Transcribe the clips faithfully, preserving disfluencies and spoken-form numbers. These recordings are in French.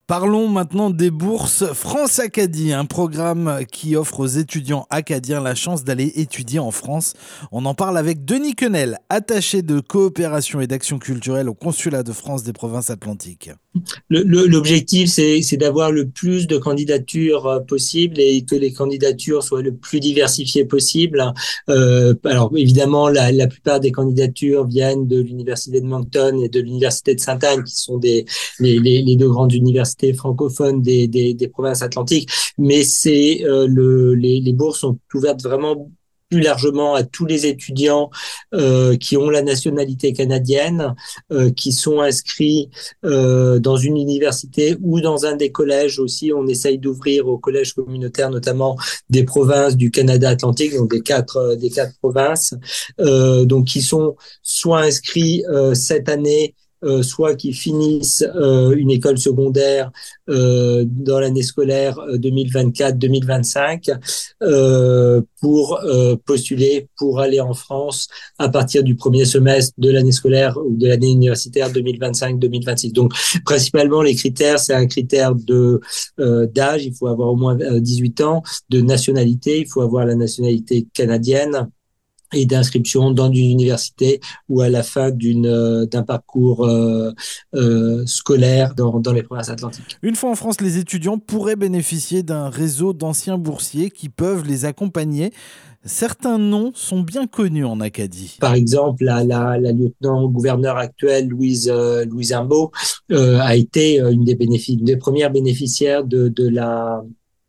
Parlons maintenant des bourses France Acadie, un programme qui offre aux étudiants acadiens la chance d'aller étudier en France. On en parle avec Denis Quenel, attaché de coopération et d'action culturelle au consulat de France des provinces atlantiques. Le, le, l'objectif, c'est, c'est d'avoir le plus de candidatures euh, possible et que les candidatures soient le plus diversifiées possible. Euh, alors évidemment, la, la plupart des candidatures viennent de l'université de Moncton et de l'université de Sainte-Anne, qui sont des les, les, les deux grandes universités francophones des, des, des provinces atlantiques. Mais c'est euh, le, les, les bourses sont ouvertes vraiment plus largement à tous les étudiants euh, qui ont la nationalité canadienne, euh, qui sont inscrits euh, dans une université ou dans un des collèges aussi. On essaye d'ouvrir aux collèges communautaires, notamment des provinces du Canada atlantique, donc des quatre euh, des quatre provinces, euh, donc qui sont soit inscrits euh, cette année, euh, soit qui finissent euh, une école secondaire euh, dans l'année scolaire deux mille vingt-quatre deux mille vingt-cinq euh, pour euh, postuler pour aller en France à partir du premier semestre de l'année scolaire ou de l'année universitaire deux mille vingt-cinq deux mille vingt-six. Donc principalement les critères, c'est un critère de euh, d'âge, il faut avoir au moins dix-huit ans, de nationalité, il faut avoir la nationalité canadienne, et d'inscription dans une université ou à la fin d'une euh, d'un parcours euh, euh, scolaire dans dans les provinces atlantiques. Une fois en France, les étudiants pourraient bénéficier d'un réseau d'anciens boursiers qui peuvent les accompagner. Certains noms sont bien connus en Acadie. Par exemple, la, la, la lieutenant-gouverneur actuelle, Louise euh, Louise Imbeau, euh, a été une des bénéfices, une des premières bénéficiaires de de la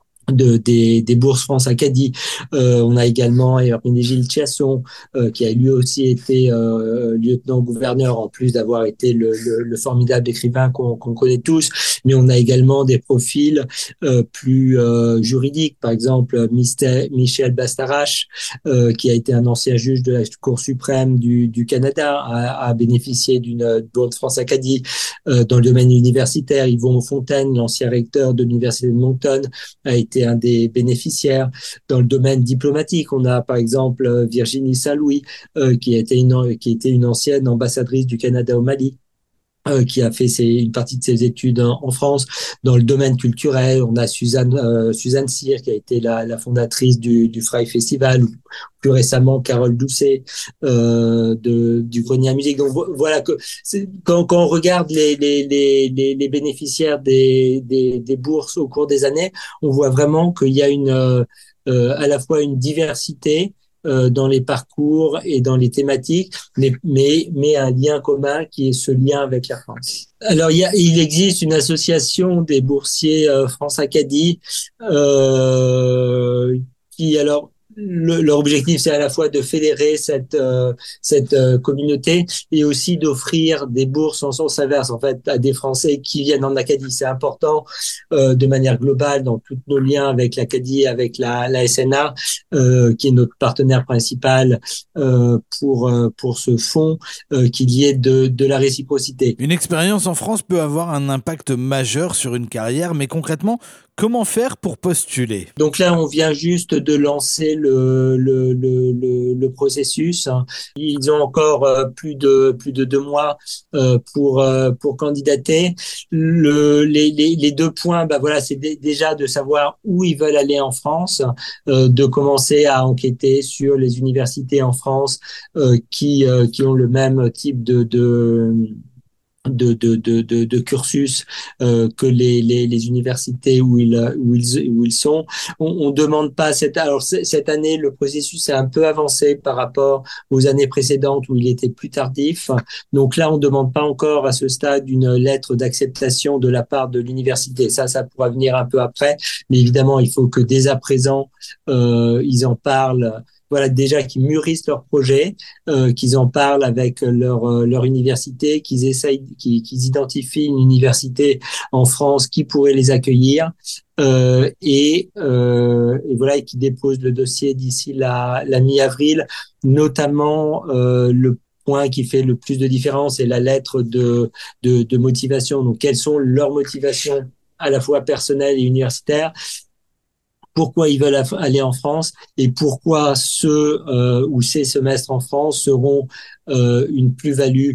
de des, des bourses France Acadie. Euh, on a également Herménégilde Chiasson, euh, qui a lui aussi été euh, lieutenant-gouverneur, en plus d'avoir été le, le, le formidable écrivain qu'on qu'on connaît tous. Mais on a également des profils euh, plus euh, juridiques, par exemple Mister, Michel Bastarache, euh, qui a été un ancien juge de la Cour suprême du, du Canada, a, a bénéficié d'une bourse France Acadie. Euh, dans le domaine universitaire, Yvon Fontaine, l'ancien recteur de l'université de Moncton, a été un des bénéficiaires. Dans le domaine diplomatique, on a par exemple Virginie Saint-Louis, euh, qui était une qui était une ancienne ambassadrice du Canada au Mali, euh, qui a fait ses, une partie de ses études en, en France. Dans le domaine culturel, on a Suzanne euh, Suzanne Cyr, qui a été la, la fondatrice du, du Fry Festival, ou plus récemment Carole Doucet euh, de du Grenier à musique. Donc voilà que c'est, quand, quand on regarde les les les les, les bénéficiaires des, des des bourses au cours des années, on voit vraiment qu'il y a une euh, euh, à la fois une diversité euh, dans les parcours et dans les thématiques, mais, mais, mais un lien commun qui est ce lien avec la France. Alors, il, y a, il existe une association des boursiers euh, France Acadie euh, qui, alors, le, leur objectif, c'est à la fois de fédérer cette euh, cette euh, communauté et aussi d'offrir des bourses en sens inverse, en fait, à des Français qui viennent en Acadie. C'est important euh, de manière globale dans tous nos liens avec l'Acadie, avec la, la S N A, euh, qui est notre partenaire principal euh, pour euh, pour ce fonds, euh, qu'il y ait de de la réciprocité. Une expérience en France peut avoir un impact majeur sur une carrière, mais concrètement, comment faire pour postuler ? Donc là, on vient juste de lancer le, le, le, le, le processus. Ils ont encore euh, plus de plus de deux mois euh, pour euh, pour candidater. Le, les, les, les deux points, bah voilà, c'est d- déjà de savoir où ils veulent aller en France, euh, de commencer à enquêter sur les universités en France euh, qui euh, qui ont le même type de de de de de de, de cursus euh, que les, les les universités où ils où ils où ils sont. On, on demande pas cette alors cette année le processus est un peu avancé par rapport aux années précédentes où il était plus tardif. Donc là on demande pas encore à ce stade une lettre d'acceptation de la part de l'université. Ça ça pourra venir un peu après, mais évidemment il faut que dès à présent euh, ils en parlent. Voilà, déjà qu'ils mûrissent leur projet, euh, qu'ils en parlent avec leur euh, leur université, qu'ils essayent, qu'ils, qu'ils identifient une université en France qui pourrait les accueillir, euh, et, euh, et voilà, et qu'ils déposent le dossier d'ici la, la mi-avril, notamment euh, le point qui fait le plus de différence est la lettre de de, de motivation. Donc, quelles sont leurs motivations à la fois personnelles et universitaires? Pourquoi ils veulent aller en France et pourquoi ce euh, ou ces semestres en France seront euh, une plus-value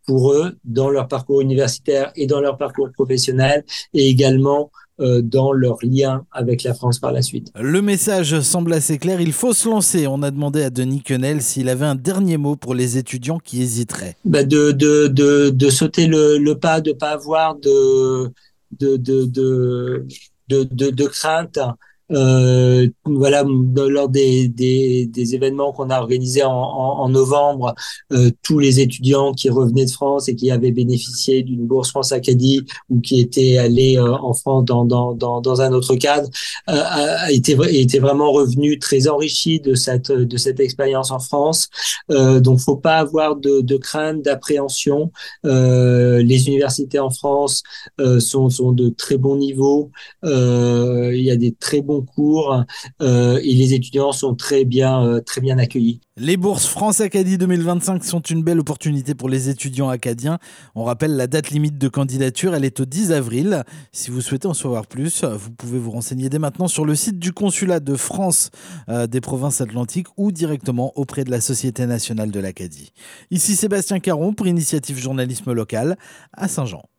pour eux dans leur parcours universitaire et dans leur parcours professionnel, et également euh, dans leur lien avec la France par la suite. Le message semble assez clair, il faut se lancer. On a demandé à Denis Quenel s'il avait un dernier mot pour les étudiants qui hésiteraient. Bah de, de, de, de sauter le, le pas, de pas avoir de, de, de, de, de, de, de crainte. Euh, voilà, lors des, des, des événements qu'on a organisés en, en, en novembre, euh, tous les étudiants qui revenaient de France et qui avaient bénéficié d'une bourse France Acadie ou qui étaient allés euh, en France dans, dans, dans, dans un autre cadre, euh, étaient, étaient vraiment revenus très enrichis de cette, de cette expérience en France. Euh, donc, faut pas avoir de, de crainte, d'appréhension. Euh, les universités en France euh, sont, sont de très bons niveaux. Euh, il y a des très bons cours euh, et les étudiants sont très bien, euh, très bien accueillis. Les bourses France Acadie deux mille vingt-cinq sont une belle opportunité pour les étudiants acadiens. On rappelle la date limite de candidature, elle est au dix avril. Si vous souhaitez en savoir plus, vous pouvez vous renseigner dès maintenant sur le site du consulat de France euh, des provinces atlantiques ou directement auprès de la Société nationale de l'Acadie. Ici Sébastien Caron pour Initiative Journalisme Local à Saint-Jean.